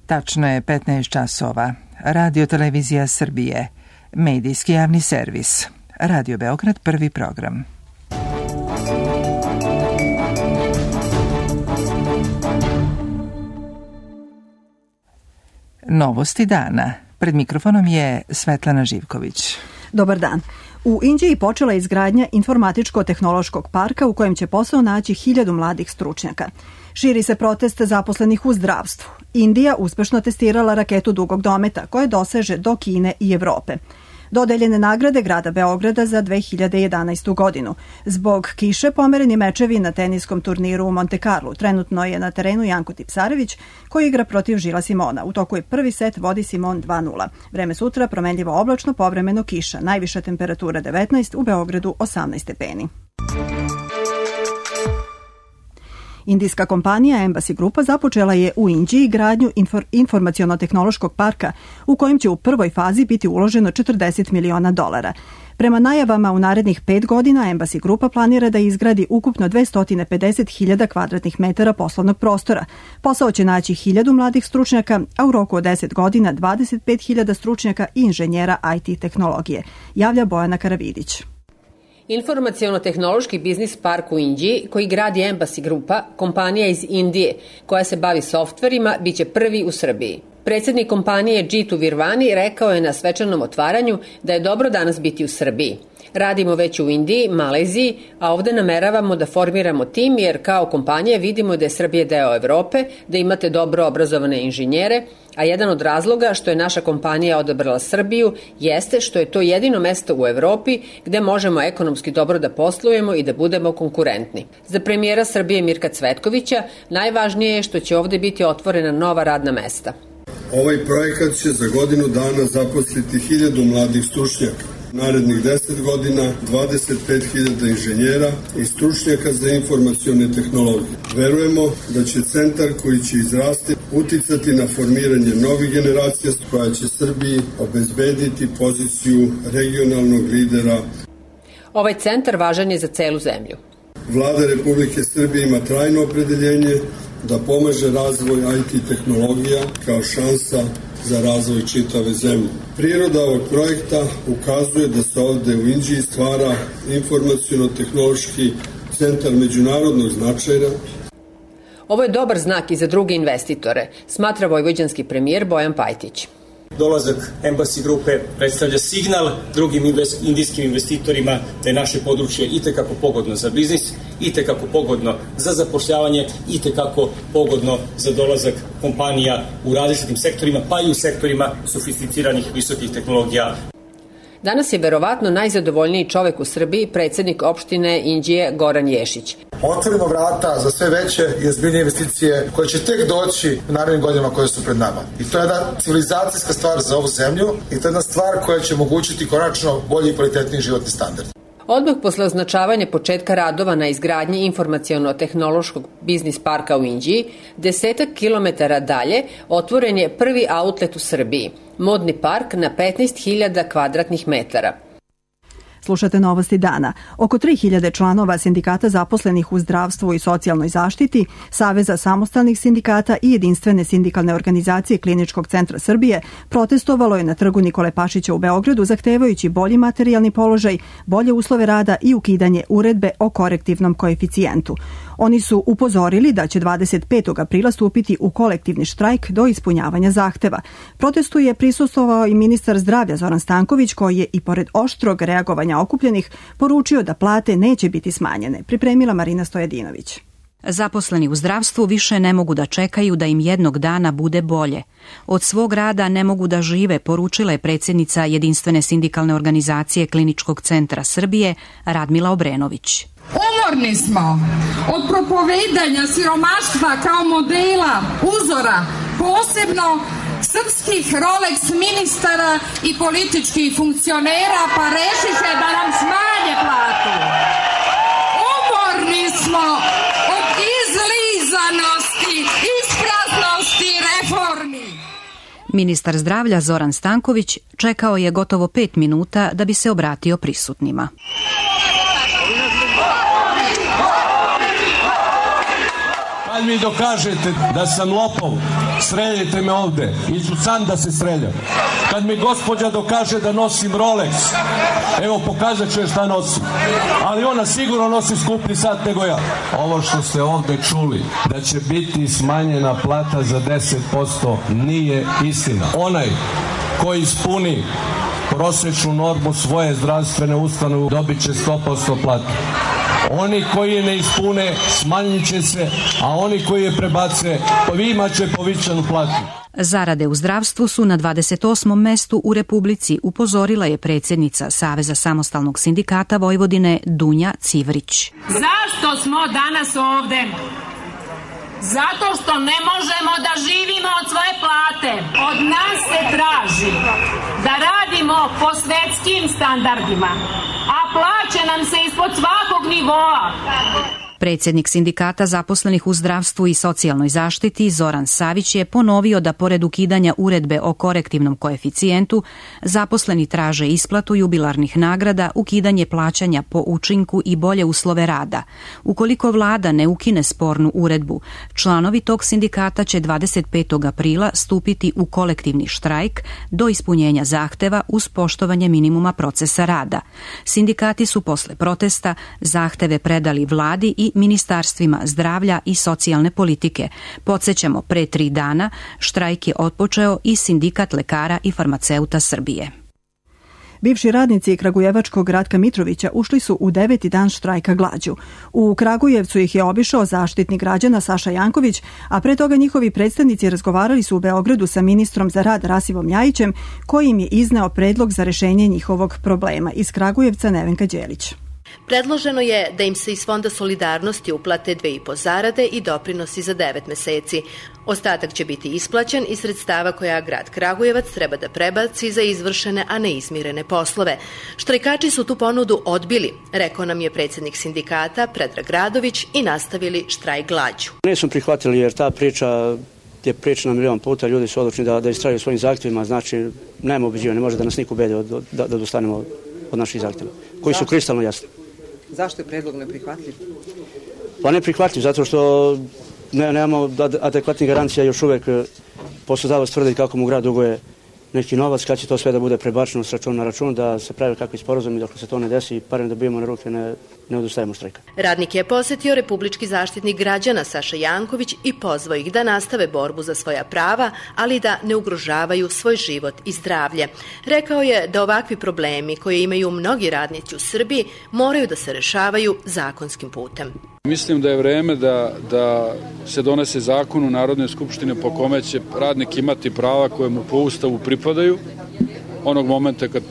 Tačno je 15 časova. Radio Televizija Srbije. Medijski javni servis. Radio Beograd, prvi program. Novosti dana. Pred mikrofonom je Svetlana Živković. Dobar dan. U Indiji počela je izgradnja informatičko-tehnološkog parka u kojem će posao naći 1000 mladih stručnjaka. Širi se protest zaposlenih u zdravstvu. Indija uspešno testirala raketu dugog dometa koja doseže do Kine i Evrope. Dodeljene nagrade grada Beograda za 2011. godinu. Zbog kiše pomereni mečevi na teniskom turniru u Monte Carlo. Trenutno je na terenu Janko Tipsarević koji igra protiv Žila Simona. U toku je prvi set, vodi Simon 2:0. Vreme sutra promenljivo oblačno, povremeno kiša. Najviša temperatura 19, u Beogradu 18 stepeni. Indijska kompanija Embassy Grupa započela je u Indiji gradnju informaciono-tehnološkog parka u kojem će u prvoj fazi biti uloženo $40 miliona. Prema najavama u narednih 5 godina Embassy Grupa planira da izgradi ukupno 250.000 kvadratnih metara poslovnog prostora. Posao će naći 1000 mladih stručnjaka, a u roku od 10 godina 25.000 stručnjaka i inženjera IT tehnologije, javlja Bojana Karavidić. Informaciono-tehnološki biznis park u Indiji, koji gradi Embassy Grupa, kompanija iz Indije, koja se bavi softverima, biće prvi u Srbiji. Predsjednik kompanije Jitu Virvani rekao je na svečanom otvaranju da je dobro danas biti u Srbiji. Radimo već u Indiji, Maleziji, a ovde nameravamo da formiramo tim jer kao kompanija vidimo da je Srbija deo Evrope, da imate dobro obrazovane inženjere, a jedan od razloga što je naša kompanija odabrala Srbiju jeste što je to jedino mesto u Evropi gde možemo ekonomski dobro da poslujemo i da budemo konkurentni. Za premijera Srbije Mirka Cvetkovića najvažnije je što će ovde biti otvorena nova radna mesta. Ovaj projekat će za godinu dana zaposliti 1000 mladih stručnjaka. Narednih 10 godina 25.000 inženjera i stručnjaka za informacione tehnologije. Verujemo da će centar koji će izrasti uticati na formiranje novih generacija koja će Srbiji obezbediti poziciju regionalnog lidera. Ovaj centar važan je za celu zemlju. Vlada Republike Srbije ima trajno opredeljenje da pomaže razvoj IT tehnologija kao šansa za razvoj čitave zemlje. Priroda ovog projekta ukazuje da se ovde u Indiji stvara informaciono-tehnološki centar međunarodnog značaja. Ovo je dobar znak i za druge investitore, smatra vojvođanski premijer Bojan Pajtić. Dolazak Embassy Grupe predstavlja signal drugim indijskim investitorima da je naše područje itekako pogodno za biznis, itekako pogodno za zapošljavanje, itekako pogodno za dolazak kompanija u različitim sektorima, pa i u sektorima sofisticiranih visokih tehnologija. Danas je verovatno najzadovoljniji čovek u Srbiji predsjednik opštine Inđije Goran Ješić. Otvorimo vrata za sve veće i ozbiljnije investicije koje će tek doći u narednim godinama koje su pred nama. I to je jedna civilizacijska stvar za ovu zemlju i to je jedna stvar koja će omogućiti konačno bolji i kvalitetniji životni standard. Odmah posle označavanja početka radova na izgradnji informaciono-tehnološkog biznis parka u Indiji, 10 kilometara dalje otvoren je prvi outlet u Srbiji, modni park na 15.000 kvadratnih metara. Slušate novosti dana. Oko 3000 članova sindikata zaposlenih u zdravstvu i socijalnoj zaštiti, Saveza samostalnih sindikata i jedinstvene sindikalne organizacije Kliničkog centra Srbije protestovalo je na trgu Nikole Pašića u Beogradu zahtevajući bolji materijalni položaj, bolje uslove rada i ukidanje uredbe o korektivnom koeficijentu. Oni su upozorili da će 25. aprila stupiti u kolektivni štrajk do ispunjavanja zahteva. Protestu je prisustvovao i ministar zdravlja Zoran Stanković koji je i pored oštrog reagovanja okupljenih poručio da plate neće biti smanjene. Pripremila Marina Stojadinović. Zaposleni u zdravstvu više ne mogu da čekaju da im jednog dana bude bolje. Od svog rada ne mogu da žive, poručila je predsjednica Jedinstvene sindikalne organizacije Kliničkog centra Srbije Radmila Obrenović. Umorni smo od propovedanja siromaštva kao modela, uzora, posebno srpskih Rolex ministara i političkih funkcionera, pa rešiše da nam smanje platu. Umorni smo od izlizanosti, ispraznosti reformi. Ministar zdravlja Zoran Stanković čekao je gotovo 5 minuta da bi se obratio prisutnima. Kad mi dokažete da sam lopov, streljite me ovde. Iću sam da se streljam. Kad mi gospođa dokaže da nosim Rolex, evo pokazat ću je šta nosim. Ali ona sigurno nosi skuplji sat nego ja. Ovo što ste ovde čuli, da će biti smanjena plata za 10%, nije istina. Onaj koji ispuni prosečnu normu svoje zdravstvene ustanove dobit će 100% platu. Oni koji je ne ispune smanjit će se, a oni koji je prebace imaće povećanu platu. Zarade u zdravstvu su na 28. mestu u Republici, upozorila je predsjednica Saveza samostalnog sindikata Vojvodine Dunja Civrić. Zašto smo danas ovde? Zato što ne možemo da živimo od svoje plate. Od nas se traži da radimo po svetskim standardima, a plaće nam se ispod svakog nivoa. Predsjednik sindikata zaposlenih u zdravstvu i socijalnoj zaštiti Zoran Savić je ponovio da pored ukidanja uredbe o korektivnom koeficijentu, zaposleni traže isplatu jubilarnih nagrada, ukidanje plaćanja po učinku i bolje uslove rada. Ukoliko vlada ne ukine spornu uredbu, članovi tog sindikata će 25. aprila stupiti u kolektivni štrajk do ispunjenja zahteva uz poštovanje minimuma procesa rada. Sindikati su posle protesta zahteve predali vladi i ministarstvima zdravlja i socijalne politike. Podsjećamo, pre 3 dana štrajk je otpočeo i Sindikat lekara i farmaceuta Srbije. Bivši radnici kragujevačkog Ratka Mitrovića ušli su u 9. dan štrajka glađu. U Kragujevcu ih je obišao Zaštitnik građana Saša Janković, a pre toga njihovi predstavnici razgovarali su u Beogradu sa ministrom za rad Rasivom Ljajićem, koji im je izneo predlog za rešenje njihovog problema. Iz Kragujevca Nevenka Đelić. Predloženo je da im se iz Fonda solidarnosti uplate 2,5 zarade i doprinosi za 9 meseci. Ostatak će biti isplaćen iz sredstava koja grad Kragujevac treba da prebaci za izvršene, a neizmirene poslove. Štrajkači su tu ponudu odbili, rekao nam je predsjednik sindikata Predrag Radović, i nastavili štrajk glađu. Nismo prihvatili jer ta priča je priča na milion puta, ljudi su odlučni da istraju svojim zahtjevima, znači nema ubeđivanja, ne može da nas niko ubedi da odustanemo od naših zahtjeva, koji su kristalno jasni. Zašto je predlog neprihvatljiv? Pa neprihvatljiv, zato što nemamo adekvatnih garancija, još uvek poslodavac tvrdi kako mu grad duguje neki novac, kad će to sve da bude prebačeno s računa na račun, da se pravi kakvi sporazumi, dok se to ne desi, parem da bijemo na ruke, ne odustajemo štrajka. Radnik je posjetio Republički zaštitnik građana Saša Janković i pozvao ih da nastave borbu za svoja prava, ali da ne ugrožavaju svoj život i zdravlje. Rekao je da ovakvi problemi koje imaju mnogi radnici u Srbiji moraju da se rešavaju zakonskim putem. Mislim da je vreme da se donese zakon u Narodnoj skupštini po kome će radnik imati prava koje mu po Ustavu pripadaju, onog momenta kad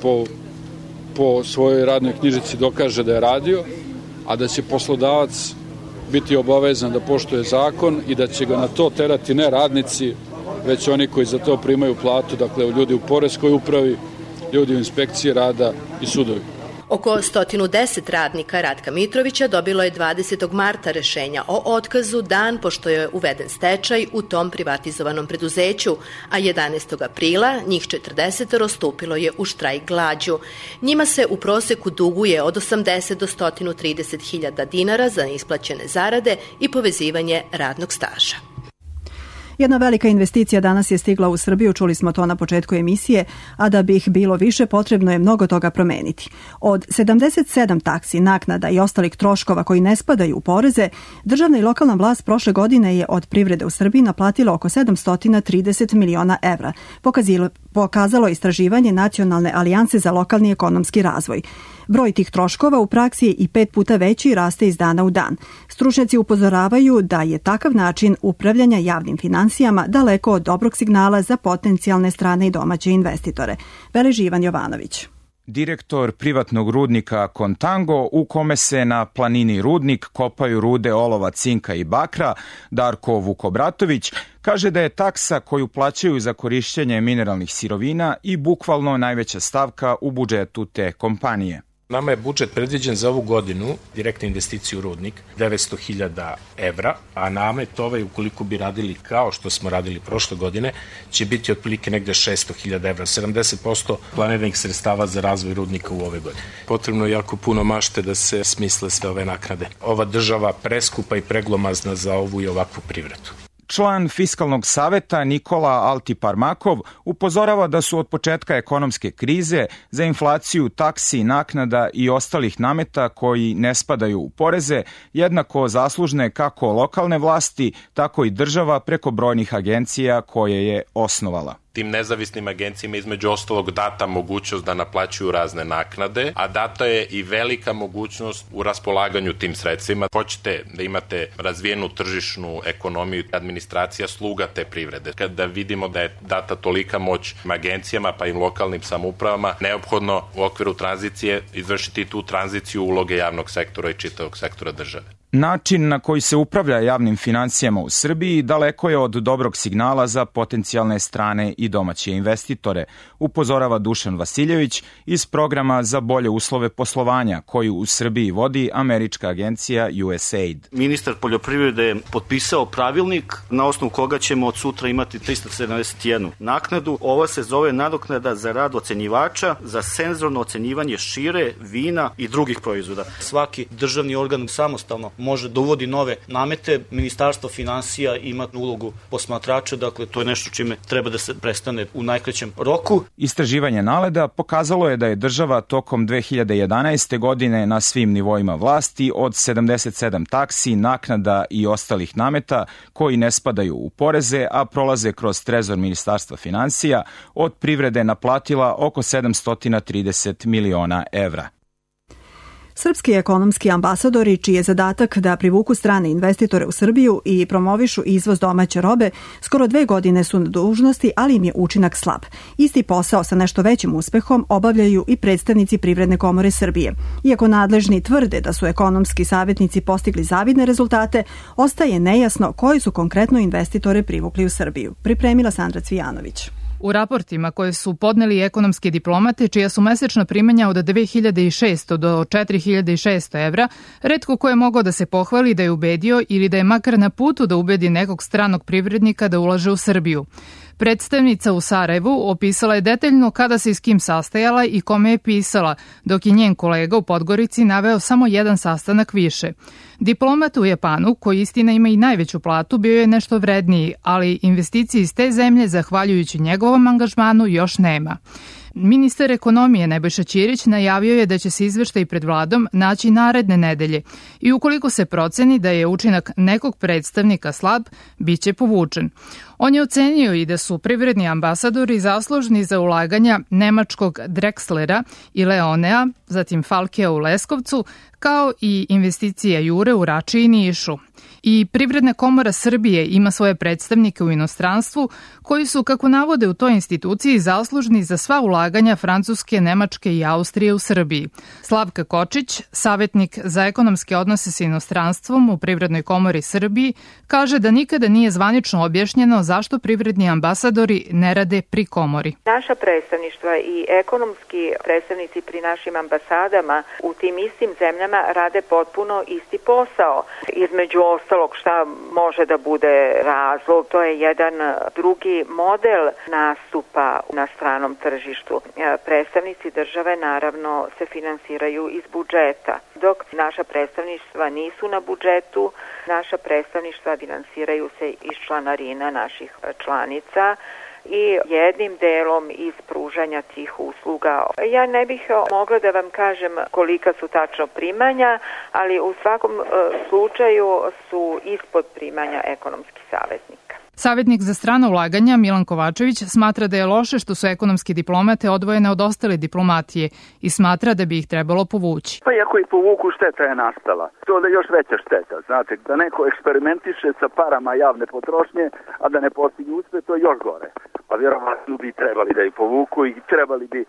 po svojoj radnoj knjižici dokaže da je radio, a da će poslodavac biti obavezan da poštuje zakon i da će ga na to terati ne radnici, već oni koji za to primaju platu, dakle ljudi u poreskoj upravi, ljudi u inspekciji rada i sudovi. Oko 110 radnika Ratka Mitrovića dobilo je 20. marta rešenja o otkazu, dan pošto je uveden stečaj u tom privatizovanom preduzeću, a 11. aprila njih 40 stupilo je u štrajk glađu. Njima se u proseku duguje od 80 do 130 hiljada dinara za neisplaćene zarade i povezivanje radnog staža. Jedna velika investicija danas je stigla u Srbiju, čuli smo to na početku emisije, a da bi ih bilo više potrebno je mnogo toga promeniti. Od 77 taksi, naknada i ostalih troškova koji ne spadaju u poreze, državna i lokalna vlast prošle godine je od privrede u Srbiji naplatila oko 730 miliona evra, pokazalo istraživanje Nacionalne alijanse za lokalni ekonomski razvoj. Broj tih troškova u praksi je i 5 puta veći i raste iz dana u dan. Stručnjaci upozoravaju da je takav način upravljanja javnim financijama daleko od dobrog signala za potencijalne strane i domaće investitore. Beleži Ivan Jovanović. Direktor privatnog rudnika Kontango, u kome se na planini Rudnik kopaju rude olova, cinka i bakra, Darko Vukobratović, kaže da je taksa koju plaćaju za korišćenje mineralnih sirovina i bukvalno najveća stavka u budžetu te kompanije. Nama je budžet predviđen za ovu godinu, direktne investicije u rudnik, 900.000 evra, a namet ovaj, ukoliko bi radili kao što smo radili prošle godine, će biti otprilike negde 600.000 evra, 70% planiranih sredstava za razvoj rudnika u ove godine. Potrebno je jako puno mašte da se smisle sve ove naknade. Ova država preskupa i preglomazna za ovu i ovakvu privredu. Član Fiskalnog saveta Nikola Altiparmakov upozorava da su od početka ekonomske krize za inflaciju taksi, naknada i ostalih nameta koji ne spadaju u poreze jednako zaslužne kako lokalne vlasti, tako i država preko brojnih agencija koje je osnovala. Tim nezavisnim agencijama između ostalog data mogućnost da naplaćuju razne naknade, a data je i velika mogućnost u raspolaganju tim sredstvima. Hoćete da imate razvijenu tržišnu ekonomiju i administracija sluga te privrede. Kada vidimo da je data tolika moć agencijama pa i lokalnim samoupravama, neophodno u okviru tranzicije izvršiti tu tranziciju uloge javnog sektora i čitavog sektora države. Način na koji se upravlja javnim financijama u Srbiji daleko je od dobrog signala za potencijalne strane i domaće investitore, upozorava Dušan Vasiljević iz programa za bolje uslove poslovanja koju u Srbiji vodi američka agencija USAID. Ministar poljoprivrede je potpisao pravilnik na osnovu koga ćemo od sutra imati 371 naknadu. Ova se zove nadoknada za rad ocenjivača za senzorno ocenjivanje šire, vina i drugih proizvoda. Svaki državni organ samostalno može da uvodi nove namete. Ministarstvo finansija ima ulogu posmatrača, dakle to je nešto čime treba da se prestane u najkraćem roku. Istraživanje NALED-a pokazalo je da je država tokom 2011. godine na svim nivoima vlasti od 77 taksi, naknada i ostalih nameta koji ne spadaju u poreze, a prolaze kroz trezor Ministarstva finansija, od privrede naplatila oko 730 miliona evra. Srpski ekonomski ambasadori, čiji je zadatak da privuku strane investitore u Srbiju i promovišu izvoz domaće robe, skoro 2 godine su na dužnosti, ali im je učinak slab. Isti posao sa nešto većim uspehom obavljaju i predstavnici Privredne komore Srbije. Iako nadležni tvrde da su ekonomski savjetnici postigli zavidne rezultate, ostaje nejasno koji su konkretno investitore privukli u Srbiju. Pripremila Sandra Cvijanović. U raportima koje su podneli ekonomski diplomate, čija su mesečna primanja od 2600 do 4600 evra, retko ko je mogao da se pohvali da je ubedio ili da je makar na putu da ubedi nekog stranog privrednika da ulaže u Srbiju. Predstavnica u Sarajevu opisala je detaljno kada se i s kim sastajala i kome je pisala, dok je njen kolega u Podgorici naveo samo jedan sastanak više. Diplomat u Japanu, koji istina ima i najveću platu, bio je nešto vredniji, ali investicije iz te zemlje, zahvaljujući njegovom angažmanu, još nema. Ministar ekonomije Nebojša Ćirić najavio je da će se izveštaj pred vladom naći naredne nedelje i ukoliko se proceni da je učinak nekog predstavnika slab, bit će povučen. On je ocenio i da su privredni ambasadori zaslužni za ulaganja nemačkog Drexlera i Leonea, zatim Falkea u Leskovcu, kao i investicija Jure u Rači i Nišu. I Privredna komora Srbije ima svoje predstavnike u inostranstvu koji su, kako navode u toj instituciji, zaslužni za sva ulaganja Francuske, Nemačke i Austrije u Srbiji. Slavka Kočić, savjetnik za ekonomske odnose sa inostranstvom u Privrednoj komori Srbiji, kaže da nikada nije zvanično objašnjeno zašto privredni ambasadori ne rade pri komori. Naša predstavništva i ekonomski predstavnici pri našim ambasadama u tim istim zemljama rade potpuno isti posao. Između ostalog šta može da bude razlog, to je jedan drugi model nastupa na stranom tržištu. Predstavnici države naravno se finansiraju iz budžeta, dok naša predstavništva nisu na budžetu, naša predstavništva finansiraju se iz članarina naših članica i jednim delom iz pružanja tih usluga. Ja ne bih mogla da vam kažem kolika su tačno primanja, ali u svakom slučaju su ispod primanja ekonomskih savjetnika. Savjetnik za strana ulaganja Milan Kovačević smatra da je loše što su ekonomske diplomate odvojene od ostale diplomatije i smatra da bi ih trebalo povući. Pa iako ih povuku, šteta je nastala. To je još veća šteta. Znate, da neko eksperimentiše sa parama javne potrošnje, a da ne postigne uspeh, to je još gore. Pa vjerovatno bi trebali da ih povuku i trebali bi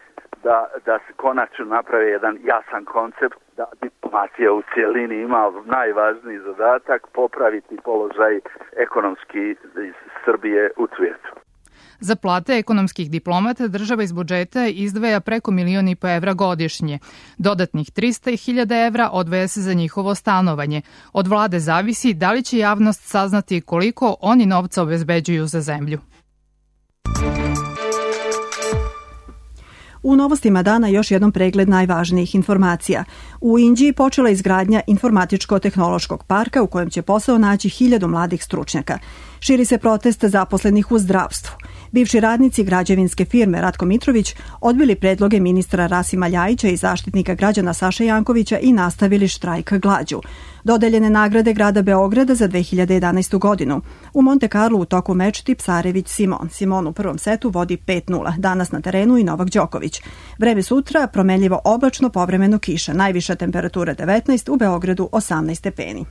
da se konačno napravi jedan jasan koncept da diplomatija u cijelini ima najvažniji zadatak popraviti položaj ekonomski iz Srbije u svijetu. Za plate ekonomskih diplomata država iz budžeta izdvaja preko 1,5 miliona evra godišnje. Dodatnih 300.000 evra odvaja se za njihovo stanovanje. Od vlade zavisi da li će javnost saznati koliko oni novca obezbeđuju za zemlju. U novostima dana još jednom pregled najvažnijih informacija. U Indiji počela izgradnja informatičko-tehnološkog parka u kojem će posao naći 1000 mladih stručnjaka. Širi se protest zaposlenih u zdravstvu. Bivši radnici građevinske firme Ratko Mitrović odbili predloge ministra Rasima Ljajića i zaštitnika građana Saše Jankovića i nastavili štrajk glađu. Dodeljene nagrade grada Beograda za 2011. godinu. U Monte Carlo u toku meč Tipsarević-Simon. Simon u prvom setu vodi 5-0. Danas na terenu i Novak Đoković. Vreme sutra promenljivo oblačno, povremeno kiša. Najviša temperatura 19, u Beogradu 18 stepeni.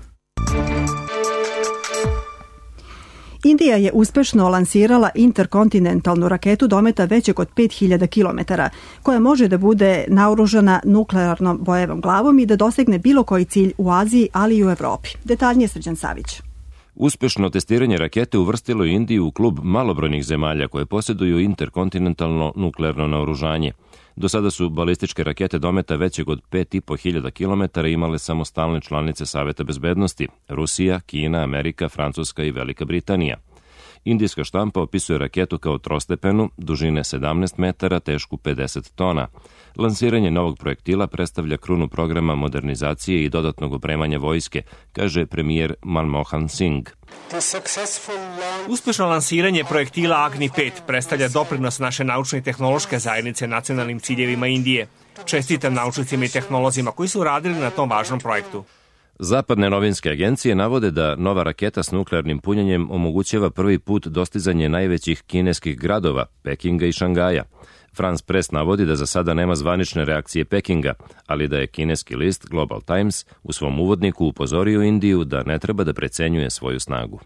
Indija je uspešno lansirala interkontinentalnu raketu dometa većeg od 5000 km, koja može da bude naoružana nuklearnom bojevom glavom i da dosegne bilo koji cilj u Aziji, ali i u Evropi. Detaljnije Srđan Savić. Uspešno testiranje rakete uvrstilo je Indiju u klub malobrojnih zemalja koje posjeduju interkontinentalno nuklearno naoružanje. Do sada su balističke rakete dometa većeg od 5500 km imale samo stalne članice Saveta bezbednosti: Rusija, Kina, Amerika, Francuska i Velika Britanija. Indijska štampa opisuje raketu kao trostepenu, dužine 17 metara, tešku 50 tona. Lansiranje novog projektila predstavlja krunu programa modernizacije i dodatnog opremanja vojske, kaže premijer Manmohan Singh. Uspešno lansiranje projektila Agni-5 predstavlja doprinos naše naučne i tehnološke zajednice nacionalnim ciljevima Indije. Čestitam naučnicima i tehnolozima koji su radili na tom važnom projektu. Zapadne novinske agencije navode da nova raketa s nuklearnim punjenjem omogućava prvi put dostizanje najvećih kineskih gradova, Pekinga i Šangaja. France Press navodi da za sada nema zvanične reakcije Pekinga, ali da je kineski list Global Times u svom uvodniku upozorio Indiju da ne treba da precenjuje svoju snagu.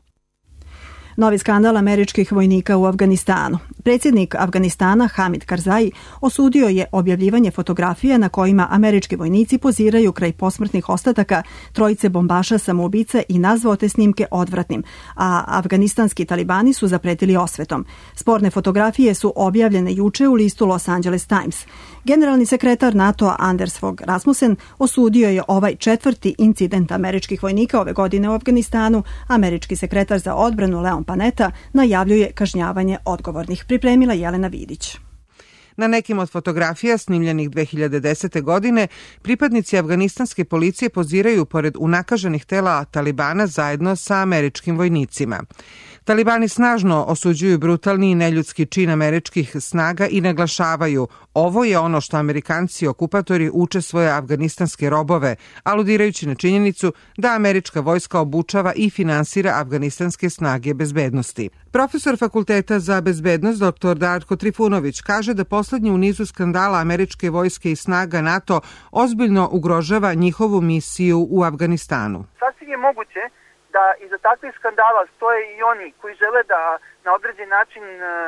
Novi skandal američkih vojnika u Afganistanu. Predsjednik Afganistana Hamid Karzai osudio je objavljivanje fotografija na kojima američki vojnici poziraju kraj posmrtnih ostataka trojice bombaša samoubica i nazvao te snimke odvratnim, a afganistanski talibani su zapretili osvetom. Sporne fotografije su objavljene juče u listu Los Angeles Times. Generalni sekretar NATO-a Anders Fogh Rasmussen osudio je ovaj 4. incident američkih vojnika ove godine u Afganistanu. Američki sekretar za odbranu Leon Panetta najavljuje kažnjavanje odgovornih. Pripremila Jelena Vidić. Na nekim od fotografija snimljenih 2010. godine pripadnici afganistanske policije poziraju pored unakaženih tela talibana zajedno sa američkim vojnicima. Talibani snažno osuđuju brutalni i neljudski čin američkih snaga i naglašavaju: ovo je ono što Amerikanci okupatori uče svoje afganistanske robove, aludirajući na činjenicu da američka vojska obučava i finansira afganistanske snage bezbednosti. Profesor Fakulteta za bezbednost dr. Darko Trifunović kaže da poslednji u nizu skandala američke vojske i snaga NATO ozbiljno ugrožava njihovu misiju u Afganistanu. Sasvim je moguće da iza takvih skandala stoje i oni koji žele da na određen način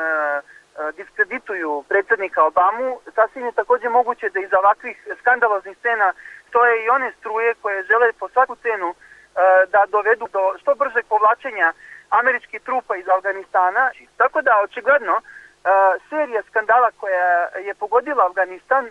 diskredituju predsjednika Obamu. Sasvim je također moguće da iza ovakvih skandaloznih scena stoje i one struje koje žele po svaku cenu da dovedu do što bržeg povlačenja američkih trupa iz Afganistana. Tako da očigledno serija skandala koja je pogodila Afganistan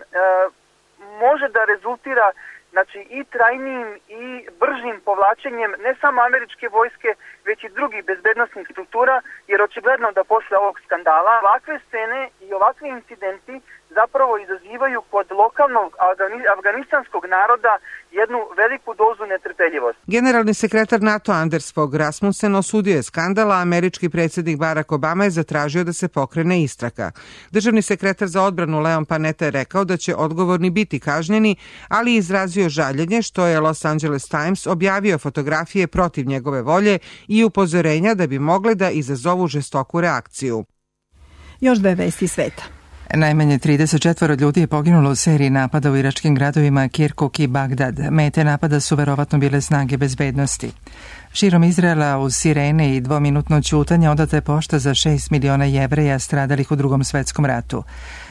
može da rezultira i trajnijim i bržim povlačenjem ne samo američke vojske, već i drugih bezbednostnih struktura, jer očigledno da posle ovog skandala ovakve scene i ovakvi incidenti zapravo izazivaju kod lokalnog afganistanskog naroda jednu veliku dozu netrpeljivosti. Generalni sekretar NATO Anders Fogh Rasmussen osudio je skandal, a američki predsjednik Barack Obama je zatražio da se pokrene istraga. Državni sekretar za odbranu Leon Panetta je rekao da će odgovorni biti kažnjeni, ali izrazio žaljenje što je Los Angeles Times objavio fotografije protiv njegove volje i upozorenja da bi mogle da izazovu žestoku reakciju. Još dve vesti sveta. Najmanje 34 ljudi je poginulo u seriji napada u iračkim gradovima Kirkuk i Bagdad. Mete napada su verovatno bile snage bezbednosti. Širom Izraela uz sirene i dvominutno ćutanje odata je pošta za 6 miliona Jevreja stradalih u Drugom svetskom ratu.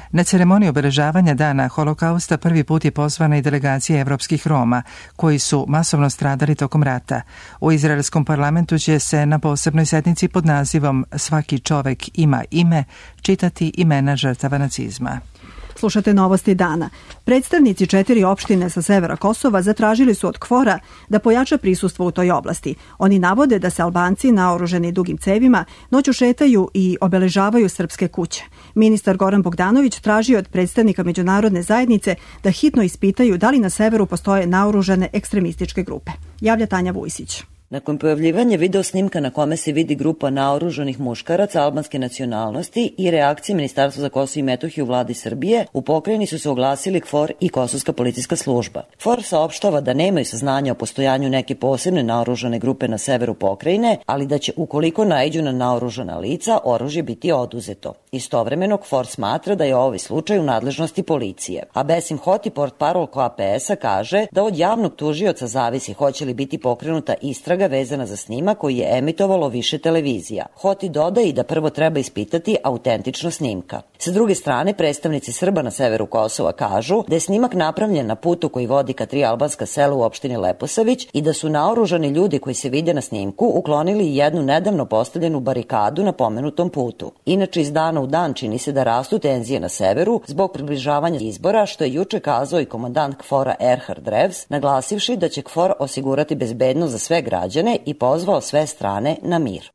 Na ceremoniji obeležavanja dana Holokausta prvi put je pozvana i delegacija evropskih Roma, koji su masovno stradali tokom rata. U izraelskom parlamentu će se na posebnoj sednici pod nazivom Svaki čovek ima ime čitati imena žrtava nacizma. Slušate novosti dana. Predstavnici 4 opštine sa severa Kosova zatražili su od KFOR-a da pojača prisustvo u toj oblasti. Oni navode da se Albanci naoružani dugim cevima noću šetaju i obeležavaju srpske kuće. Ministar Goran Bogdanović tražio od predstavnika međunarodne zajednice da hitno ispitaju da li na severu postoje naoružane ekstremističke grupe. Javlja Tanja Vujsić. Nakon pojavljivanja video snimka na kome se vidi grupa naoružanih muškaraca albanske nacionalnosti i reakcije Ministarstva za Kosovo i Metohiju u vladi Srbije, u pokrajini su se oglasili KFOR i Kosovska policijska služba. KFOR saopštava da nemaju saznanja o postojanju neke posebne naoružane grupe na severu pokrajine, ali da će ukoliko naiđu na naoružana lica, oružje biti oduzeto. Istovremeno KFOR smatra da je ovaj slučaj u nadležnosti policije. A Besim Hoti, portparol KPS-a, kaže da od javnog tužioca zavisi hoće li biti pokrenuta istraga vezana za snimak koji je emitovalo više televizija. Hoti dodaje i da prvo treba ispitati autentičnost snimka. Sa druge strane, predstavnici Srba na severu Kosova kažu da je snimak napravljen na putu koji vodi ka 3 albanska sela u opštini Leposavić i da su naoružani ljudi koji se vide na snimku uklonili jednu nedavno postavljenu barikadu na pomenutom putu. Inače, iz dana u dan čini se da rastu tenzije na severu zbog približavanja izbora, što je juče kazao i komandant KFOR-a Erhard Revs, naglasivši da će KFOR osigurati bezbednost za sve građane i pozvao sve strane na mir.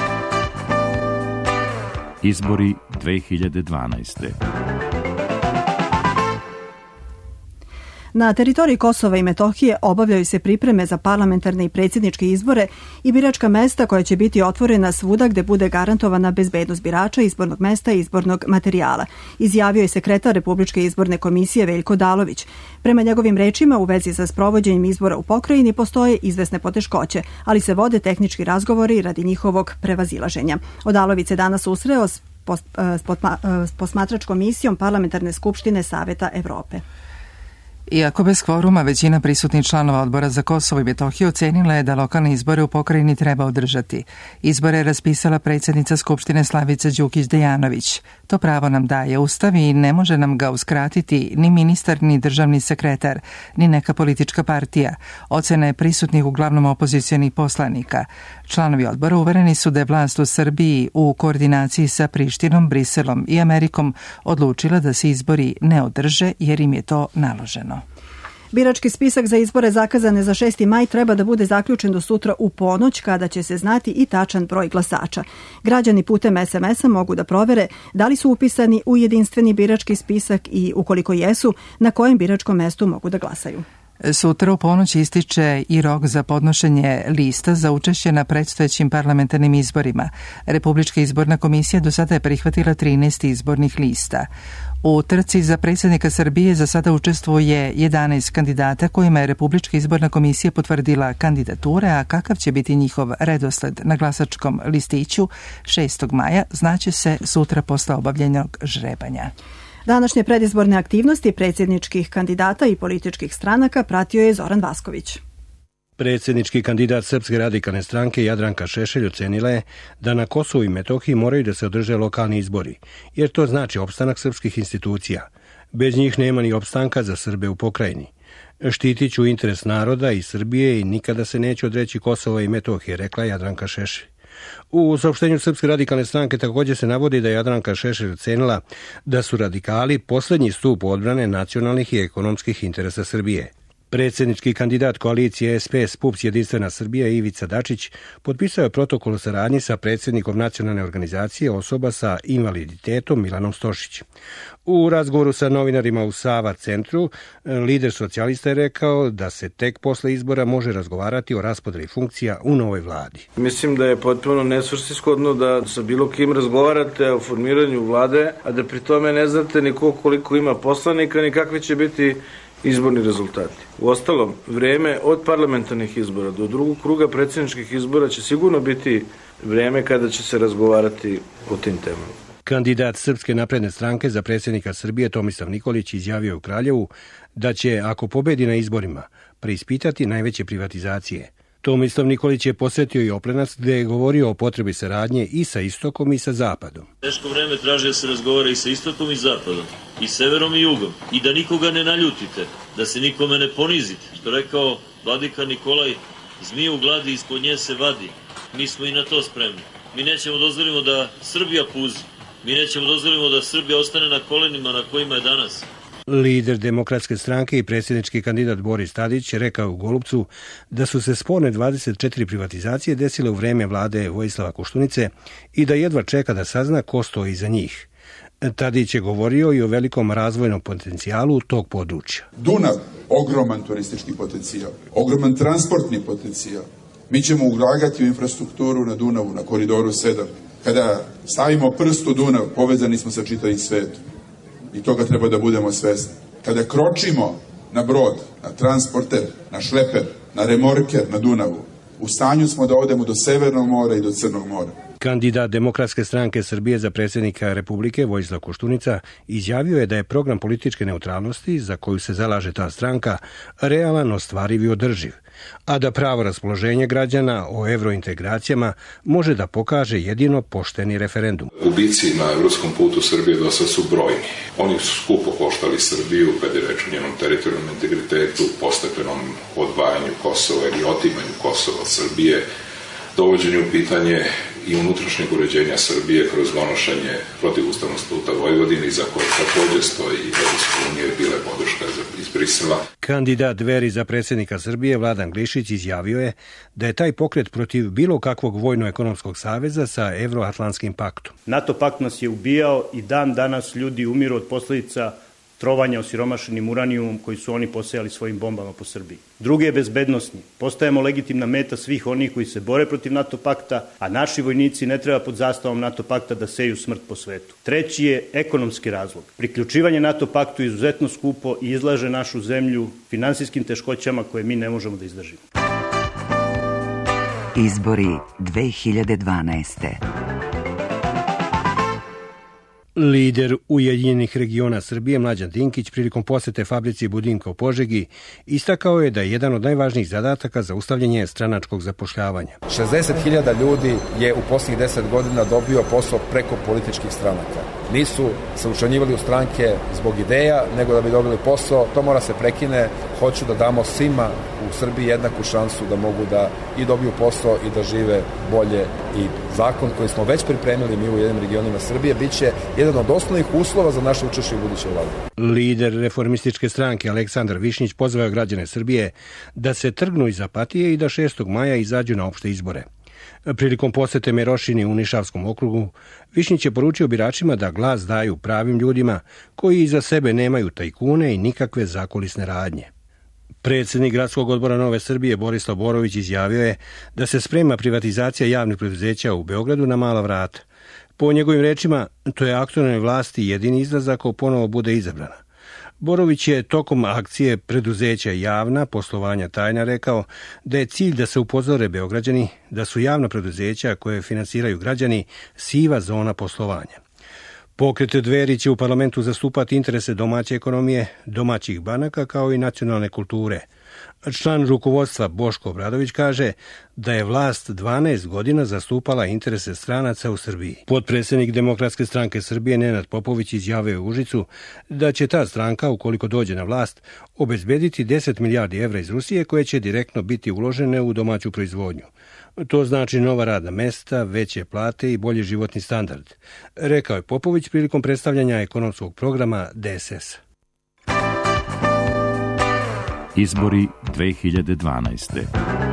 Izbori 2012. Na teritoriji Kosova i Metohije obavljaju se pripreme za parlamentarne i predsjedničke izbore i biračka mesta koja će biti otvorena svuda gde bude garantovana bezbednost birača, izbornog mesta i izbornog materijala, izjavio je sekretar Republičke izborne komisije Veljko Dalović. Prema njegovim rečima, u vezi sa sprovođenjem izbora u pokrajini postoje izvesne poteškoće, ali se vode tehnički razgovori radi njihovog prevazilaženja. Odalović se danas susreo s posmatračkom misijom Parlamentarne skupštine Saveta Evrope. Iako bez kvoruma, većina prisutnih članova odbora za Kosovo i Metohiju ocenila je da lokalne izbore u pokrajini treba održati. Izbore je raspisala predsjednica Skupštine Slavica Đukić-Dejanović. To pravo nam daje Ustav i ne može nam ga uskratiti ni ministar, ni državni sekretar, ni neka politička partija. Ocena je prisutnih uglavnom opozicijonih poslanika. Članovi odbora uvereni su da je vlast u Srbiji u koordinaciji sa Prištinom, Briselom i Amerikom odlučila da se izbori ne održe jer im je to naloženo. Birački spisak za izbore zakazane za 6. maj treba da bude zaključen do sutra u ponoć, kada će se znati i tačan broj glasača. Građani putem SMS-a mogu da provere da li su upisani u jedinstveni birački spisak i ukoliko jesu, na kojem biračkom mestu mogu da glasaju. Sutra u ponoć ističe i rok za podnošenje lista za učešće na predstojećim parlamentarnim izborima. Republička izborna komisija do sada je prihvatila 13 izbornih lista. U trci za predsjednika Srbije za sada učestvuje 11 kandidata kojima je Republička izborna komisija potvrdila kandidature, a kakav će biti njihov redosled na glasačkom listiću 6. maja znaće se sutra posle obavljenog žrebanja. Današnje predizborne aktivnosti predsjedničkih kandidata i političkih stranaka pratio je Zoran Vasković. Predsjednički kandidat Srpske radikalne stranke Jadranka Šešelj ocenila je da na Kosovu i Metohiji moraju da se održe lokalni izbori, jer to znači opstanak srpskih institucija. Bez njih nema ni opstanka za Srbe u pokrajini. Štitit ću interes naroda i Srbije i nikada se neću odreći Kosova i Metohije, rekla Jadranka Šešelj. U saopštenju Srpske radikalne stranke također se navodi da je Jadranka Šešelj ocenila da su radikali poslednji stup odbrane nacionalnih i ekonomskih interesa Srbije. Predsjednički kandidat koalicije SPS PUPS Jedinstvena Srbija Ivica Dačić potpisao je protokol o saradnji sa predsjednikom nacionalne organizacije osoba sa invaliditetom Milanom Stošić. U razgovoru sa novinarima u Sava centru, lider socijalista je rekao da se tek posle izbora može razgovarati o raspodeli funkcija u novoj vladi. Mislim da je potpuno nesvrsishodno da sa bilo kim razgovarate o formiranju vlade, a da pri tome ne znate ni koliko ima poslanika, ni kakvi će biti izborni rezultati. Uostalom, vreme od parlamentarnih izbora do drugog kruga predsjedničkih izbora će sigurno biti vreme kada će se razgovarati o tim temama. Kandidat Srpske napredne stranke za predsjednika Srbije Tomislav Nikolić izjavio u Kraljevu da će, ako pobedi na izborima, preispitati najveće privatizacije. Tomislav Nikolić je posetio i Oplenac gde je govorio o potrebi saradnje i sa istokom i sa zapadom. Teško vreme traži da se razgovara i sa istokom i zapadom, i severom i jugom, i da nikoga ne naljutite, da se nikome ne ponizite. Što rekao vladika Nikolaj, zmija u gladi ispod nje se vadi. Mi smo i na to spremni. Mi nećemo dozvolimo da Srbija puzi. Mi nećemo dozvolimo da Srbija ostane na kolenima na kojima je danas. Lider Demokratske stranke i predsjednički kandidat Boris Tadić rekao u Golupcu da su se sporne 24 privatizacije desile u vreme vlade Vojislava Koštunice i da jedva čeka da sazna ko stoji iza njih. Tadić je govorio i o velikom razvojnom potencijalu tog područja. Dunav, ogroman turistički potencijal, ogroman transportni potencijal. Mi ćemo ulagati u infrastrukturu na Dunavu, na koridoru 7. Kada stavimo prst u Dunav, povezani smo sa čitavim svetom. I toga treba da budemo svesni. Kada kročimo na brod, na transporter, na šleper, na remorker na Dunavu, u stanju smo da odemo do Severnog mora i do Crnog mora. Kandidat Demokratske stranke Srbije za predsjednika Republike Vojislav Koštunica izjavio je da je program političke neutralnosti za koju se zalaže ta stranka realan, ostvariv i održiv, a da pravo raspoloženje građana o evrointegracijama može da pokaže jedino pošteni referendum. Gubici na evropskom putu Srbije do sad su brojni. Oni su skupo koštali Srbiju kad je reč o njenom teritorijalnom integritetu, postepenom odvajanju Kosova ili otimanju Kosova od Srbije, dovođenju u pitanje i unutrašnjeg uređenja Srbije kroz donošenje protivustavnog statuta Vojvodine za koje takođe stoji i Evropska unija je bila podrška iz Brisela. Kandidat Dveri za predsjednika Srbije Vladan Glišić izjavio je da je taj pokret protiv bilo kakvog vojno-ekonomskog saveza sa Evroatlantskim paktom. NATO pakt nas je ubijao i dan danas ljudi umiru od posljedica trovanja osiromašenim uranijumom koji su oni posejali svojim bombama po Srbiji. Drugi je bezbednosni. Postajemo legitimna meta svih onih koji se bore protiv NATO pakta, a naši vojnici ne treba pod zastavom NATO pakta da seju smrt po svetu. Treći je ekonomski razlog. Priključivanje NATO paktu je izuzetno skupo i izlaže našu zemlju finansijskim teškoćama koje mi ne možemo da izdržimo. Izbori 2012. Lider Ujedinjenih regiona Srbije Mlađan Dinkić prilikom posete fabrici Budimka u Požegi istakao je da je jedan od najvažnijih zadataka zaustavljanje stranačkog zapošljavanja. 60.000 ljudi je u posljednjih 10 godina dobio posao preko političkih stranaka. Nisu se učlanjivali u stranke zbog ideja, nego da bi dobili posao. To mora se prekine. Hoću da damo svima u Srbiji jednaku šansu da mogu da i dobiju posao i da žive bolje. I zakon koji smo već pripremili mi u jednim regionima Srbije biće jedan od osnovnih uslova za naše učešće u budućoj vladi. Lider reformističke stranke Aleksandar Višnjić pozvao građane Srbije da se trgnu iz apatije i da 6. maja izađu na opšte izbore. Prilikom posete Merošini u Nišavskom okrugu, Višnjić je poručio biračima da glas daju pravim ljudima koji iza sebe nemaju tajkune i nikakve zakulisne radnje. Predsjednik Gradskog odbora Nove Srbije Borislav Borović izjavio je da se sprema privatizacija javnih preduzeća u Beogradu na mala vrata. Po njegovim rečima, to je aktualnoj vlasti jedini izlazak ako ponovo bude izabrana. Borović je tokom akcije preduzeća javna, poslovanja tajna rekao da je cilj da se upozore Beograđani da su javna preduzeća koje finansiraju građani siva zona poslovanja. Pokret Dveri će u parlamentu zastupati interese domaće ekonomije, domaćih banaka kao i nacionalne kulture. Član rukovodstva Boško Obradović kaže da je vlast 12 godina zastupala interese stranaca u Srbiji. Potpredsjednik Demokratske stranke Srbije Nenad Popović izjavio u Užicu da će ta stranka, ukoliko dođe na vlast, obezbediti 10 milijardi evra iz Rusije koje će direktno biti uložene u domaću proizvodnju. To znači nova radna mesta, veće plate i bolji životni standard, rekao je Popović prilikom predstavljanja ekonomskog programa DSS. Izbori 2012.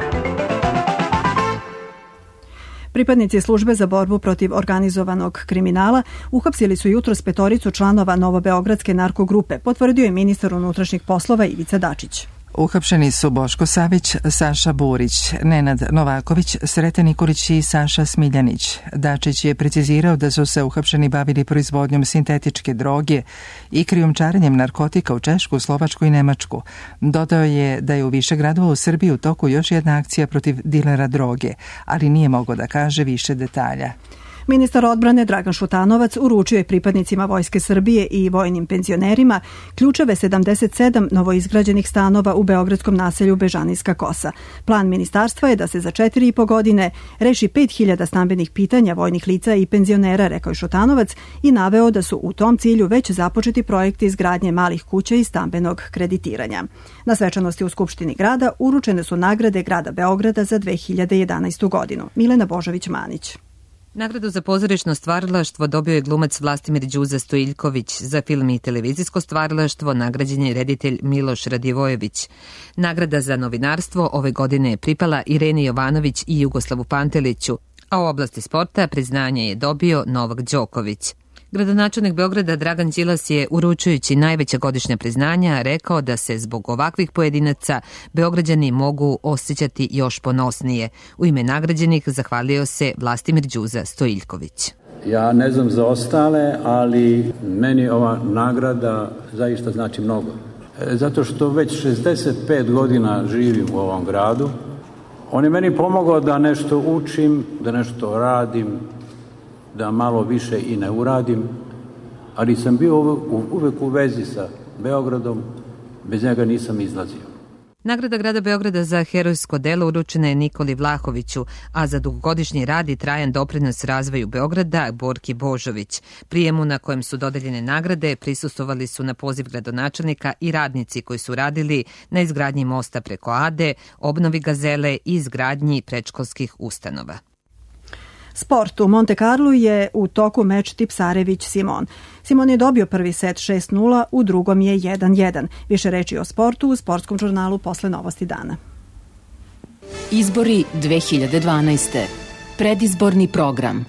Pripadnici službe za borbu protiv organizovanog kriminala uhapsili su jutros 5 članova novobeogradske narkogrupe, potvrdio je ministar unutrašnjih poslova Ivica Dačić. Uhapšeni su Boško Savić, Saša Burić, Nenad Novaković, Sreten Nikolić i Saša Smiljanić. Dačić je precizirao da su se uhapšeni bavili proizvodnjom sintetičke droge i krijumčarenjem narkotika u Češku, Slovačku i Nemačku. Dodao je da je u više gradova u Srbiji u toku još jedna akcija protiv dilera droge, ali nije mogao da kaže više detalja. Ministar odbrane Dragan Šutanovac uručio je pripadnicima Vojske Srbije i vojnim penzionerima ključeve 77 novoizgrađenih stanova u beogradskom naselju Bežanijska Kosa. Plan ministarstva je da se za 4,5 godine reši 5000 stambenih pitanja vojnih lica i penzionera, rekao je Šutanovac, i naveo da su u tom cilju već započeti projekti izgradnje malih kuća i stambenog kreditiranja. Na svečanosti u Skupštini grada uručene su nagrade grada Beograda za 2011. godinu. Milena Božović-Manić. Nagradu za pozorišno stvaralaštvo dobio je glumac Vlastimir Đuza Stojiljković. Za film i televizijsko stvaralaštvo nagrađen je reditelj Miloš Radivojević. Nagrada za novinarstvo ove godine je pripala Ireni Jovanović i Jugoslavu Panteliću, a u oblasti sporta priznanje je dobio Novak Đoković. Gradonačelnik Beograda Dragan Đilas je, uručujući najveća godišnja priznanja, rekao da se zbog ovakvih pojedinaca Beograđani mogu osjećati još ponosnije. U ime nagrađenih zahvalio se Vlastimir Đuza Stojiljković. Ja ne znam za ostale, ali meni ova nagrada zaista znači mnogo. Zato što već 65 godina živim u ovom gradu. On je meni pomogao da nešto učim, da nešto radim, da malo više i ne uradim, ali sam bio uvek u vezi sa Beogradom, bez njega nisam izlazio. Nagrada grada Beograda za herojsko delo uručena je Nikoli Vlahoviću, a za dugogodišnji rad i trajan doprinos razvoju Beograda Borki Božović. Prijemu na kojem su dodeljene nagrade prisustvovali su na poziv gradonačelnika i radnici koji su radili na izgradnji mosta preko Ade, obnovi Gazele i izgradnji predškolskih ustanova. Sport. U Monte Carlu je u toku meč Tipsarević-Simon. Simon je dobio prvi set 6-0, u drugom je 1-1. Više reči o sportu u sportskom žurnalu posle Novosti dana. Izbori 2012. Predizborni program.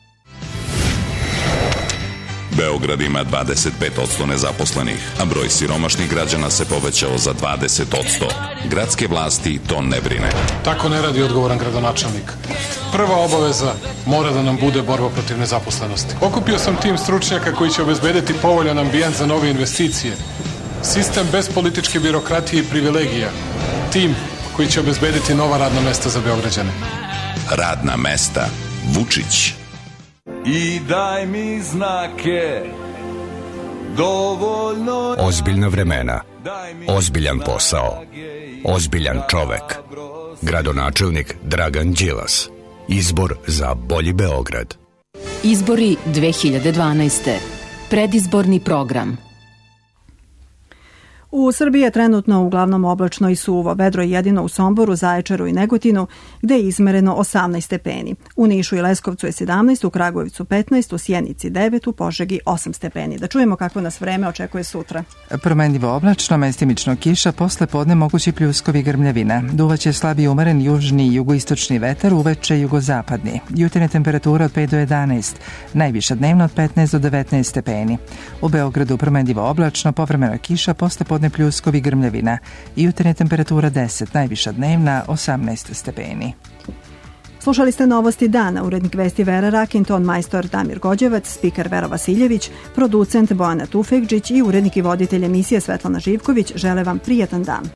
Beograd ima 25% nezaposlenih, a broj siromašnih građana se povećao za 20%. Gradske vlasti to ne brine. Tako ne radi odgovoran gradonačelnik. Prva obaveza mora da nam bude borba protiv nezaposlenosti. Okupio sam tim stručnjaka koji će obezbediti povoljan ambijent za nove investicije. Sistem bez političke birokratije i privilegija. Tim koji će obezbediti nova radna mesta za Beograđane. Radna mesta. Vučić. I daj mi znake, dovoljno... Ozbiljna vremena, ozbiljan posao, ozbiljan čovek. Gradonačelnik Dragan Đilas. Izbor za bolji Beograd. Izbori 2012. Predizborni program. U Srbiji je trenutno uglavnom oblačno i suvo, vedro je jedino u Somboru, Zaječaru i Negotinu, gde je izmereno 18 stepeni. U Nišu i Leskovcu je 17, u Kragujevcu 15, u Sjenici 9, u Požegi 8 stepeni. Da čujemo kako nas vreme očekuje sutra. Promenljivo oblačno, mestimično kiša, posle podne mogući pljuskovi grmljavina. Duvaće slabiji umeren južni i jugoistočni vetar, uveče jugozapadni. Jutarnja temperatura od 5 do 11, najviša dnevna od 15 do 19 stepeni. U Beogradu promenljivo oblačno, povremeno kiša, posle podne pljuskovi grmljavina. Jutarnja temperatura 10, najviša dnevna 18 stepeni. Slušali ste Novosti dana, urednik vesti Vera Rakinton, majstor Damir Gođevac, spiker Vera Vasiljević, producent Bojana Tufekđić i urednik i voditelj emisije Svetlana Živković žele vam prijatan dan.